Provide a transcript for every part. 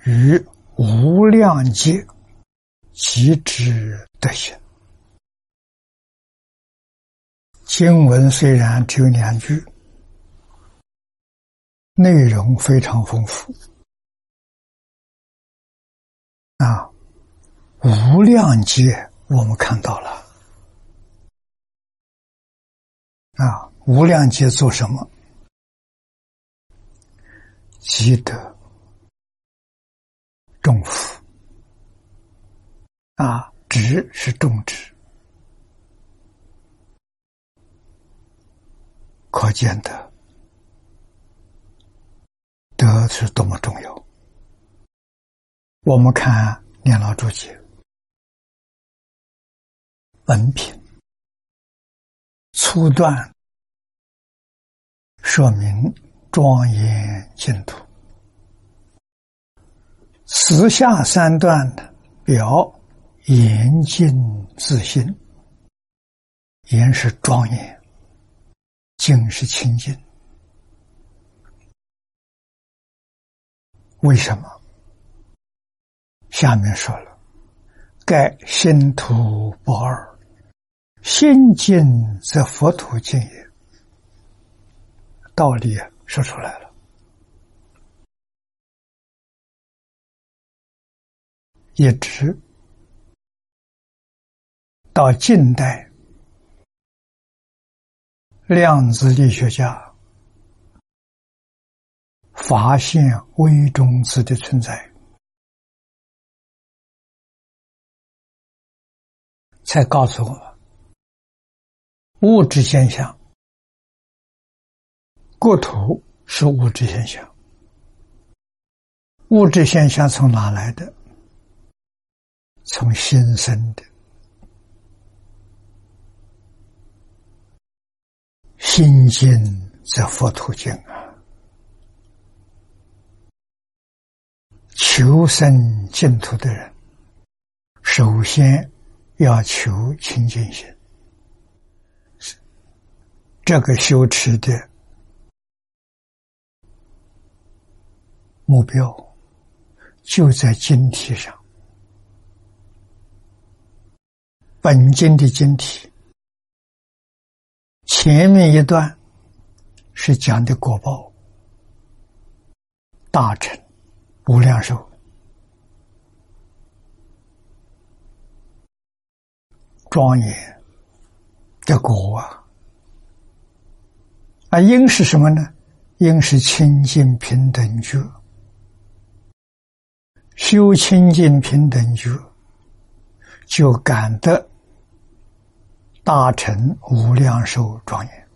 于无量劫即知德行。经文虽然只有2句，内容非常丰富。无量劫我们看到了。无量劫做什么？积德种福。植是种植。可见的德是多么重要。我们看念老注解，本品粗断说明庄严净土，此下3段的表严净自信。严是庄严，净是清净。为什么？下面说了，盖心土不二，心净则佛土净也。道理说出来了。一直到近代，量子力学家发现微中子的存在，才告诉我们物质现象，国土是物质现象。物质现象从哪来的？从心生的。心净则佛土净求生净土的人，首先要求清净心。这个修持的目标就在经题上。本经的经题前面一段是讲的果报，大乘无量寿，庄严的果因是什么呢？因是清净平等觉。修清净平等觉，就感得大乘无量寿庄严。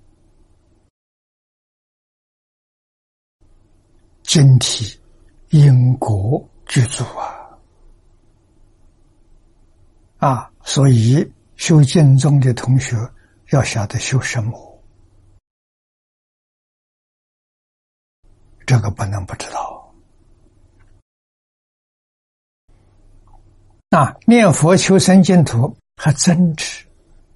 经题因果具足所以修净宗的同学要晓得修什么，这个不能不知道。念佛求生净土还增值。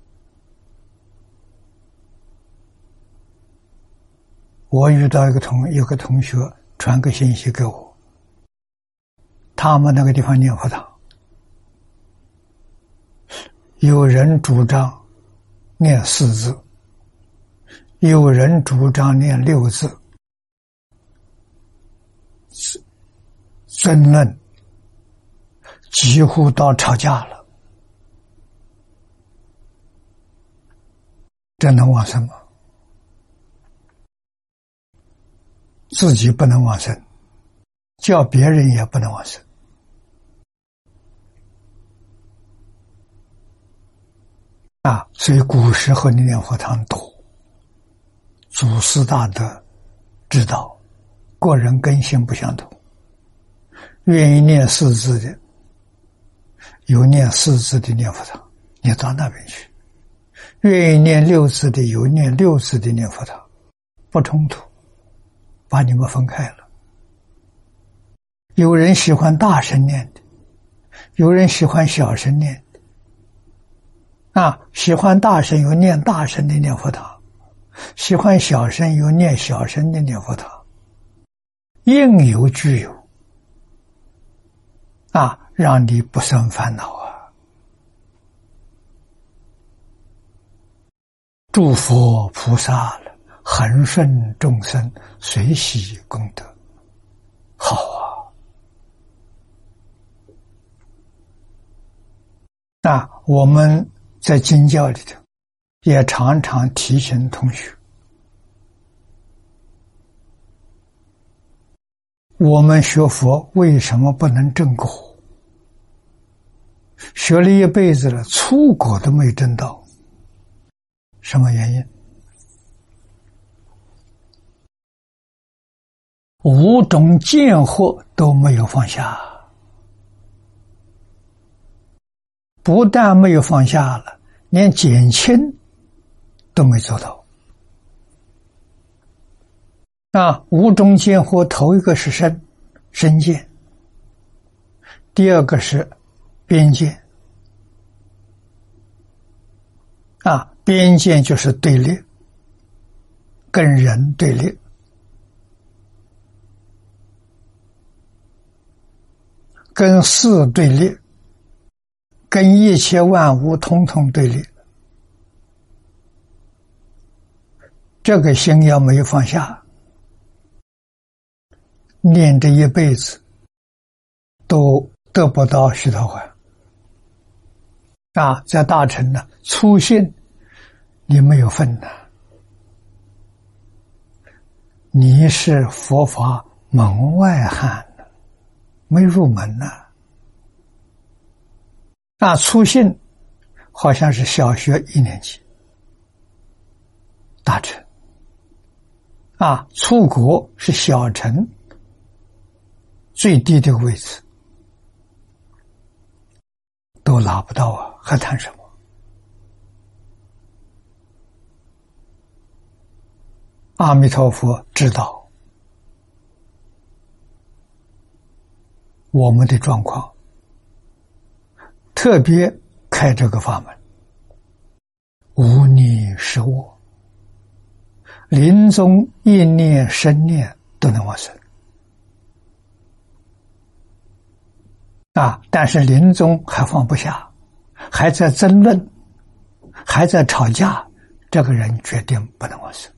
我遇到有个同学传个信息给我，他们那个地方念佛堂，有人主张念4字，有人主张念6字，争论几乎到吵架了。这能往生吗？自己不能往生，叫别人也不能往生。所以古时候的念佛堂多，祖师大德知道个人根性不相同，愿意念4字的有念4字的念佛堂，你到那边去；愿意念6字的有念6字的念佛堂，不冲突，把你们分开了。有人喜欢大声念的，有人喜欢小声念的。喜欢大声有念大声的念佛堂，喜欢小声有念小声的念佛堂，应有俱有， 让你不生烦恼啊！诸佛菩萨了，恒顺众生，随喜功德，好啊！我们在经教里头也常常提醒同学，我们学佛为什么不能证果？学了一辈子了，初果都没证到，什么原因？五种见惑都没有放下，不但没有放下了，连减轻都没做到。五种见惑，头一个是身见，第二个是边见。边见就是对立，跟人对立，跟事对立，跟一切万物统统对立。这个心要没有放下，念这一辈子都得不到须陀洹。在大乘呢，初信你没有份呐，你是佛法门外汉，没入门呐。初信好像是小学1年级，大乘。初果是小乘最低的位置，都拿不到啊，还谈什么？阿弥陀佛知道我们的状况，特别开这个法门，无你是我，临终一念生念都能往生。但是临终还放不下，还在争论，还在吵架，这个人决定不能往生。